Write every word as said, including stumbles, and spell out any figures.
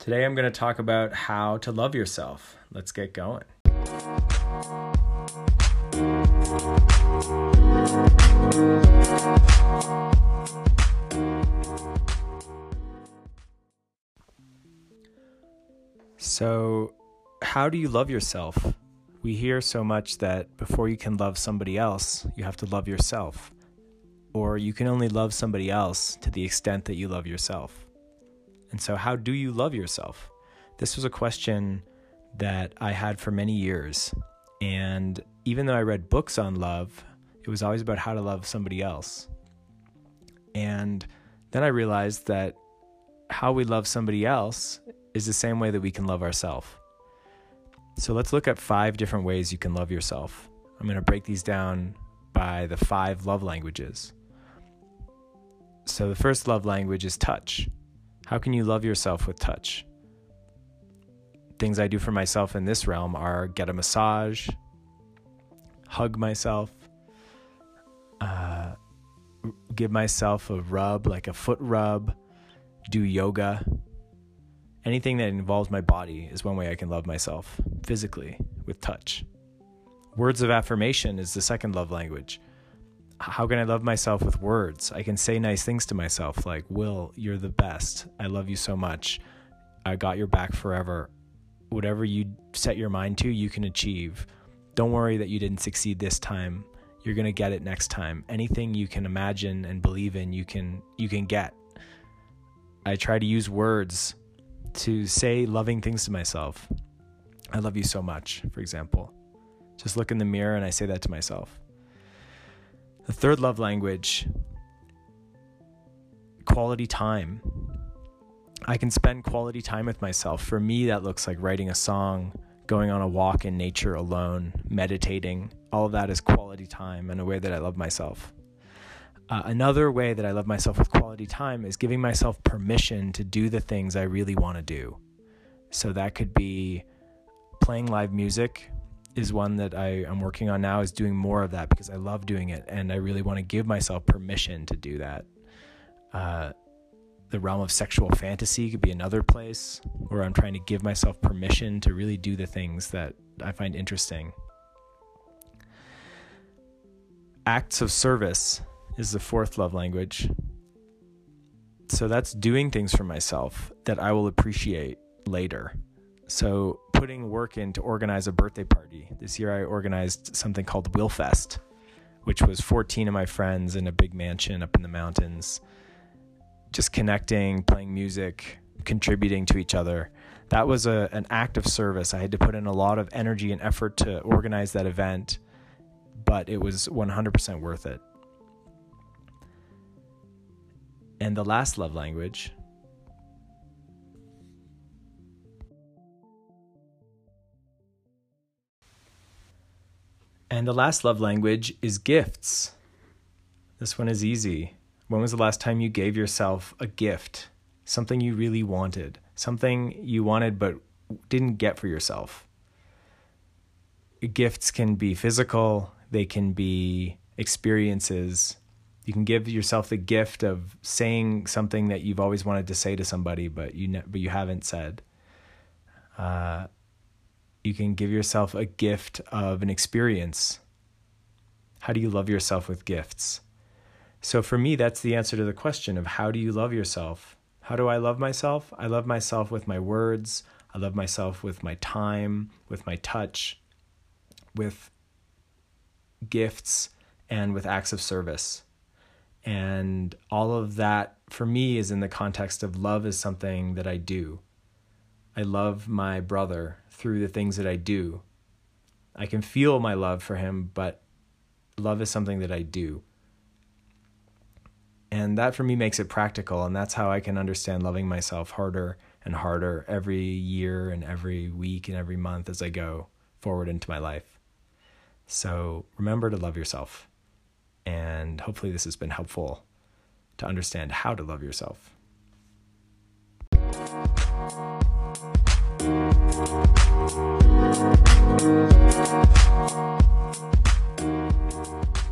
Today I'm going to talk about how to love yourself. Let's get going. So, how do you love yourself? We hear so much that before you can love somebody else, you have to love yourself. Or you can only love somebody else to the extent that you love yourself. And so how do you love yourself? This was a question that I had for many years. And even though I read books on love, it was always about how to love somebody else. And then I realized that how we love somebody else is the same way that we can love ourselves. So let's look at five different ways you can love yourself. I'm going to break these down by the five love languages. So the first love language is touch. How can you love yourself with touch? Things I do for myself in this realm are get a massage, hug myself, uh, give myself a rub, like a foot rub, do yoga. Anything that involves my body is one way I can love myself physically with touch. Words of affirmation is the second love language. How can I love myself with words? I can say nice things to myself like, Will, you're the best. I love you so much. I got your back forever. Whatever you set your mind to, you can achieve. Don't worry that you didn't succeed this time. You're going to get it next time. Anything you can imagine and believe in, you can you can get. I try to use words to say loving things to myself. I love you so much, for example. Just look in the mirror and I say that to myself. The third love language, quality time. I can spend quality time with myself. For me, that looks like writing a song, going on a walk in nature alone, meditating. All of that is quality time and a way that I love myself. Uh, another way that I love myself with quality time is giving myself permission to do the things I really want to do. So that could be playing live music is one that I am working on now, is doing more of that because I love doing it and I really want to give myself permission to do that. Uh, the realm of sexual fantasy could be another place where I'm trying to give myself permission to really do the things that I find interesting. Acts of service is the fourth love language. So that's doing things for myself that I will appreciate later. So putting work in to organize a birthday party. This year I organized something called Willfest, which was fourteen of my friends in a big mansion up in the mountains, just connecting, playing music, contributing to each other. That was a, an act of service. I had to put in a lot of energy and effort to organize that event, but it was one hundred percent worth it. And the last love language And the last love language is gifts. This one is easy. When was the last time you gave yourself a gift? Something you really wanted. Something you wanted but didn't get for yourself. Gifts can be physical. They can be experiences. You can give yourself the gift of saying something that you've always wanted to say to somebody, but you ne- but you haven't said. Uh, you can give yourself a gift of an experience. How do you love yourself with gifts? So for me, that's the answer to the question of how do you love yourself? How do I love myself? I love myself with my words. I love myself with my time, with my touch, with gifts, and with acts of service. And all of that for me is in the context of love is something that I do. I love my brother through the things that I do. I can feel my love for him, but love is something that I do. And that for me makes it practical, and that's how I can understand loving myself harder and harder every year and every week and every month as I go forward into my life. So remember to love yourself. And hopefully this has been helpful to understand how to love yourself. Thank you.